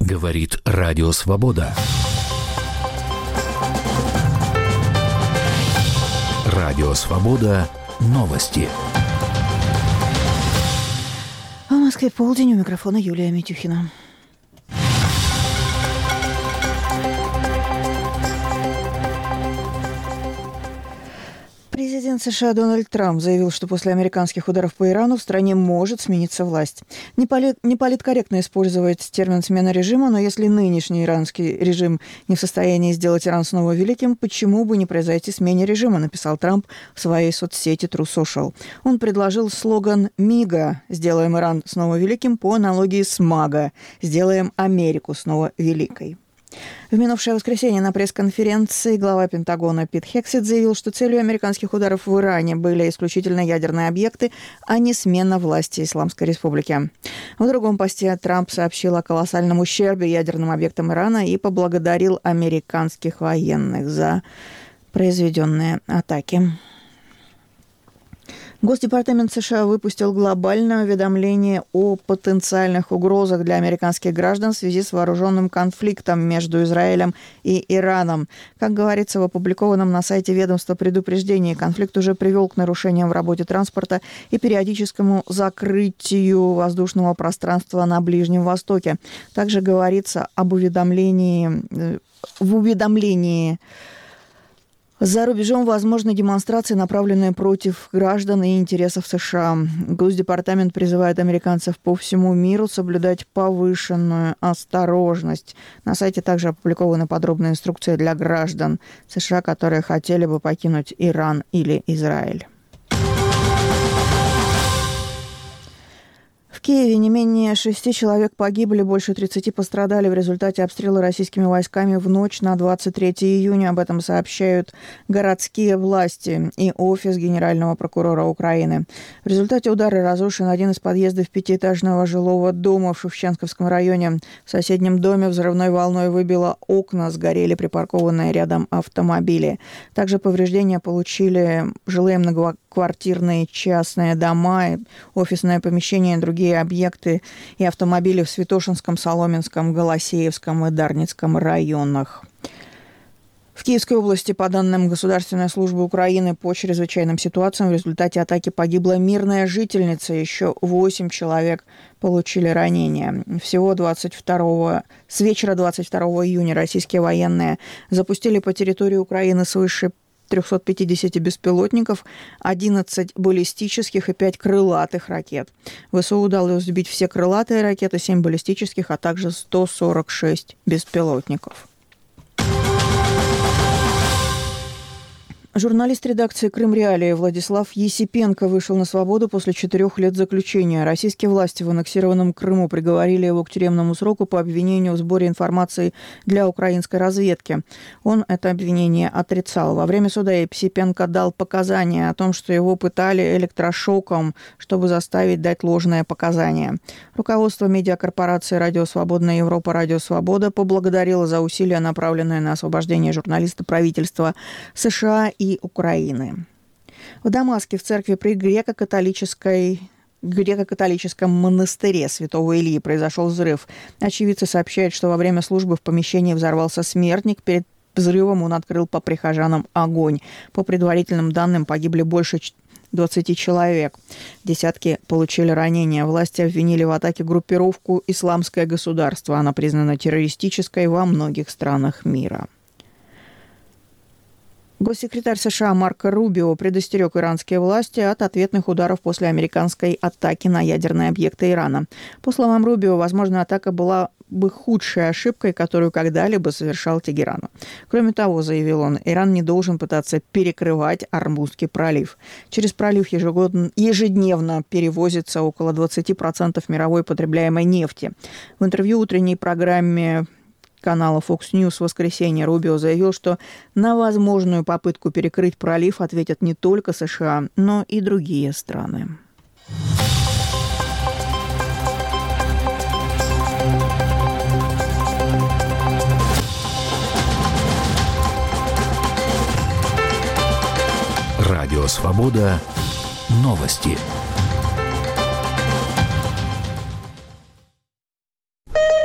Говорит Радио Свобода. Радио Свобода. Новости. В Москве полдень, у микрофона Юлия Митюхина. Президент США Дональд Трамп заявил, что после американских ударов по Ирану в стране может смениться власть. Не политкорректно использовать термин «смена режима», но если нынешний иранский режим не в состоянии сделать Иран снова великим, почему бы не произойти смене режима, написал Трамп в своей соцсети True Social. Он предложил слоган «МИГА» – «Сделаем Иран снова великим» по аналогии с «МАГА» – «Сделаем Америку снова великой». В минувшее воскресенье на пресс-конференции глава Пентагона Пит Хексет заявил, что целью американских ударов в Иране были исключительно ядерные объекты, а не смена власти Исламской Республики. В другом посте Трамп сообщил о колоссальном ущербе ядерным объектам Ирана и поблагодарил американских военных за произведенные атаки. Госдепартамент США выпустил глобальное уведомление о потенциальных угрозах для американских граждан в связи с вооруженным конфликтом между Израилем и Ираном. Как говорится в опубликованном на сайте ведомства предупреждении, конфликт уже привел к нарушениям в работе транспорта и периодическому закрытию воздушного пространства на Ближнем Востоке. Также говорится об уведомлении. За рубежом возможны демонстрации, направленные против граждан и интересов США. Госдепартамент призывает американцев по всему миру соблюдать повышенную осторожность. На сайте также опубликованы подробные инструкции для граждан США, которые хотели бы покинуть Иран или Израиль. В Киеве не менее 6 человек погибли, больше 30 пострадали в результате обстрела российскими войсками в ночь на 23 июня. Об этом сообщают городские власти и офис Генерального прокурора Украины. В результате удара разрушен один из подъездов пятиэтажного жилого дома в Шевченковском районе. В соседнем доме взрывной волной выбило окна, сгорели припаркованные рядом автомобили. Также повреждения получили жилые многоквартирные частные дома, офисное помещение и другие объекты и автомобили в Святошинском, Соломенском, Голосеевском и Дарницком районах. В Киевской области, по данным Государственной службы Украины по чрезвычайным ситуациям, в результате атаки погибла мирная жительница. Еще 8 человек получили ранения. Всего с вечера 22 июня российские военные запустили по территории Украины свыше 350 беспилотников, 11 баллистических и 5 крылатых ракет. ВСУ удалось сбить все крылатые ракеты, 7 баллистических, а также 146 беспилотников. Журналист редакции «Крым-Реалии» Владислав Есипенко вышел на свободу после 4 лет заключения. Российские власти в аннексированном Крыму приговорили его к тюремному сроку по обвинению в сборе информации для украинской разведки. Он это обвинение отрицал. Во время суда Есипенко дал показания о том, что его пытали электрошоком, чтобы заставить дать ложные показания. Руководство медиакорпорации «Радио Свободная Европа», «Радио Свобода» поблагодарило за усилия, направленные на освобождение журналиста правительства США и Украины. В Дамаске в церкви при греко-католическом монастыре Святого Ильи произошел взрыв. Очевидцы сообщают, что во время службы в помещении взорвался смертник. Перед взрывом он открыл по прихожанам огонь. По предварительным данным, погибли больше 20 человек. Десятки получили ранения. Власти обвинили в атаке группировку «Исламское государство». Она признана террористической во многих странах мира. Госсекретарь США Марко Рубио предостерег иранские власти от ответных ударов после американской атаки на ядерные объекты Ирана. По словам Рубио, возможно, атака была бы худшей ошибкой, которую когда-либо совершал Тегеран. Кроме того, заявил он, Иран не должен пытаться перекрывать Ормузский пролив. Через пролив ежедневно перевозится около 20% мировой потребляемой нефти. В интервью утренней программе канала Fox News в воскресенье Рубио заявил, что на возможную попытку перекрыть пролив ответят не только США, но и другие страны. Радио Свобода. Новости.